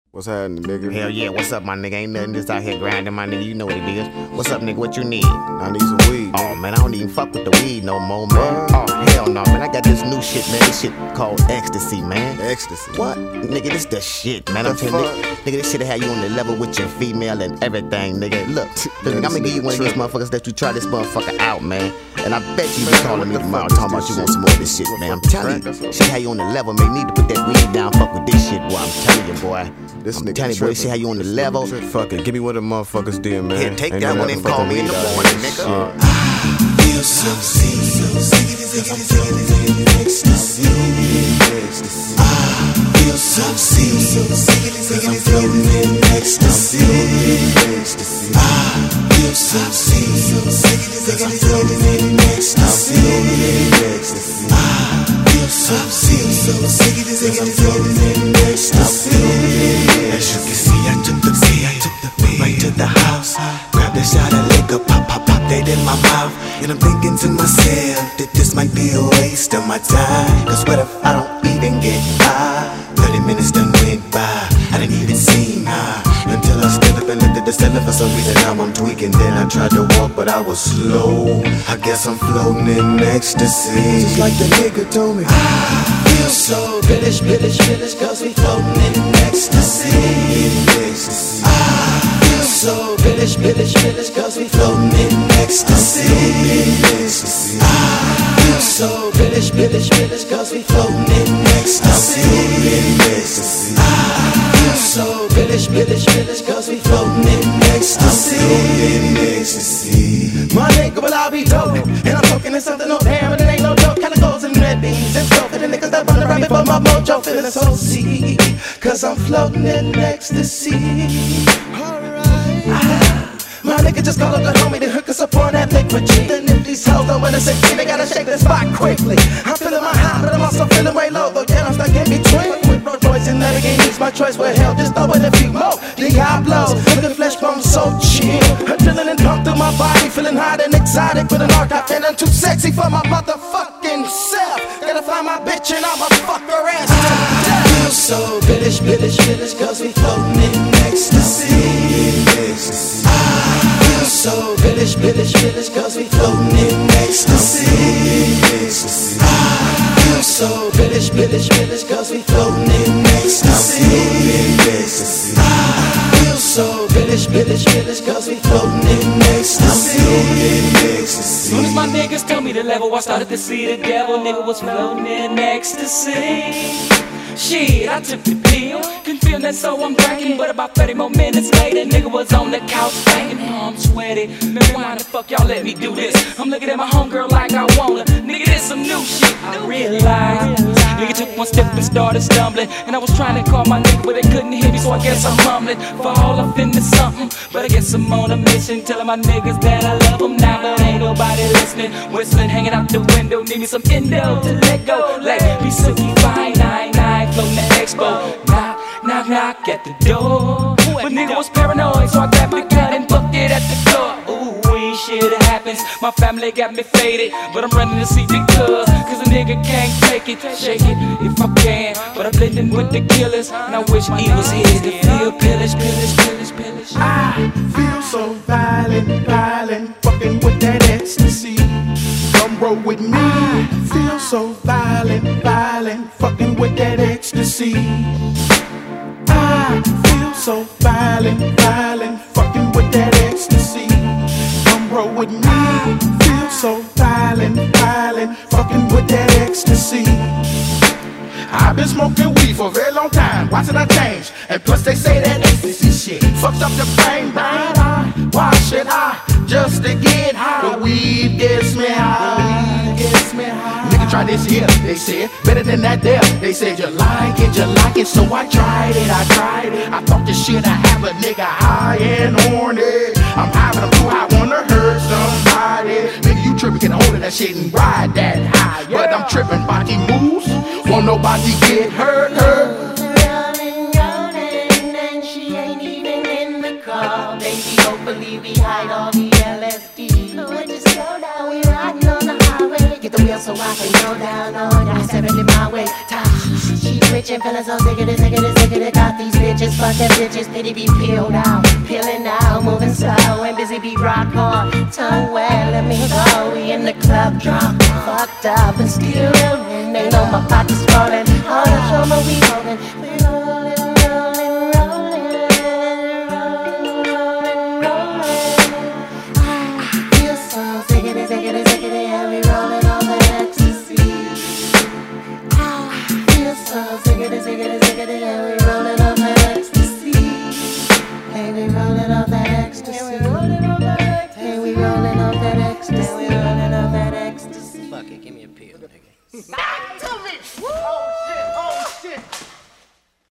What's happening, nigga? Hell yeah, what's up, my nigga? Ain't nothing just out here grinding, my nigga. You know what it is. What's up, nigga? What you need? I need some weed, nigga. Oh, man, I don't even fuck with the weed no more, man. Oh, hell no, man. I got this new shit, man. This shit called ecstasy, man. Ecstasy? What? Nigga, this the shit, man. I'm telling you. Nigga, this shit have you on the level with your female and everything, nigga. Look, I'm gonna give you one of these motherfuckers that you try this motherfucker out, man. And I bet you be calling me tomorrow talking about you want some more of this shit, man. I'm telling you. Shit have you on the level, man. You need to put that weed down, fuck with this shit, boy. I'm telling you, boy. This nigga telling you, boy, shit have you on the level. Fuck it, give me what the motherfuckers did, man. Here, take that one and call me in the morning, nigga. Feel so sick, cause I'm feeling ecstasy. I feel so sick, cause I'm feeling ecstasy. I feel so sick, cause I'm feeling ecstasy. I feel so sick, cause I'm feeling ecstasy. As you can see, I took the way right to the house. Grabbed a shot of liquor, pop, that in my mouth. And I'm thinking to myself that this might be a waste of my time. Cause what if I don't even get high? 30 minutes done went by, I didn't even see high. Until I stood up and looked at the cellar. For some reason now I'm tweaking. Then I tried to walk but I was slow. I guess I'm floating in ecstasy. Just like the nigga told me, I feel so billish, cause we floating in ecstasy. I feel so billish, cause we floating in ecstasy. I feel so billish, cause we floating in ecstasy. I feel so billish, cause we floating in ecstasy. My nigga, well I'll be dope, and I'm talking in something no damn, and it ain't no joke. Kinda goes in red beans and so for the niggas that run around before my mojo feeling so sick, cause I'm floating in ecstasy. My nigga just call up the homie to hook us up on that liquid G. Then if these hoes don't wanna say they gotta shake this spot quickly. I'm feeling my high, but I'm also feeling way low. Though yeah, I'm stuck in between. With Rolls Royce and that again needs my choice. Well hell, just throw in a few more Diablos. Look at flesh bone so chill. Adrenaline pump through my body, feeling hot and exotic with an archive. Feeling too sexy for my motherfucking self. Gotta find my bitch and I'ma fuck her ass to death. Feel so billish, cause we floating in ecstasy. I feel so billish, cause we floating in ecstasy. I feel so billish, cause we floating in ecstasy. I feel so billish, cause we floating in ecstasy. Soon as my niggas told me the level, I started to see the devil. Nigga was floating in ecstasy. Shit, I took the pill, couldn't feel that, so I'm drinking. But about 30 more minutes later, nigga was on the couch banging. I'm sweaty, man, why the fuck y'all let me do this? I'm looking at my homegirl like I wanna. Nigga, this some new shit, I realized. Nigga took one step and started stumbling, and I was trying to call my nigga, but they couldn't hear me, so I guess I'm mumbling. Fall off into something, but I guess I'm on a mission, telling my niggas that I love them now, but ain't nobody listening. Whistling, hanging out the window, need me some endo to let go. Like, be silky fine, floating the expo. Knock at the door. But nigga was paranoid, so I grabbed the gun and booked it at the door. Ooh, shit happens. My family got me faded, but I'm running to see the cause a nigga can't take it. Shake it if I can, but I'm blending with the killers, and I wish he was here to feel pillish. I feel so violent, fucking with that ecstasy. Come roll with me. I feel so violent, fucking with that ecstasy. I feel so violent, fucking with that ecstasy. Come roll with me. I feel so violent, fucking with that ecstasy. I've been smoking weed for a very long time. Why should I change? And plus they say that ecstasy shit fucks up the brain. Why should I just to get high? The weed gets me high. Nigga try this here, they said. Better than that there. They said you like it, so I tried it. I thought this shit I have a nigga high and horny. I'm high but I'm too high, wanna hurt somebody. Nigga you trippin', get a hold of that shit and ride that high. But I'm trippin', body moves, won't nobody get hurt. Rolling, and she ain't even in the car. Baby, hopefully we hide all the LSD. When you slow down, we riding on the highway. Get the wheel so I can go down, 70 my way. She rich and feeling so sick of this, sick of this, sick of this. Got these bitches, fucking bitches, pity be peeled out, peeling out, moving slow and busy be rock hard. Tongue wet, let me go. We in the club drunk, fucked up and still reeling. They know my pocket's falling. All the trauma we holding.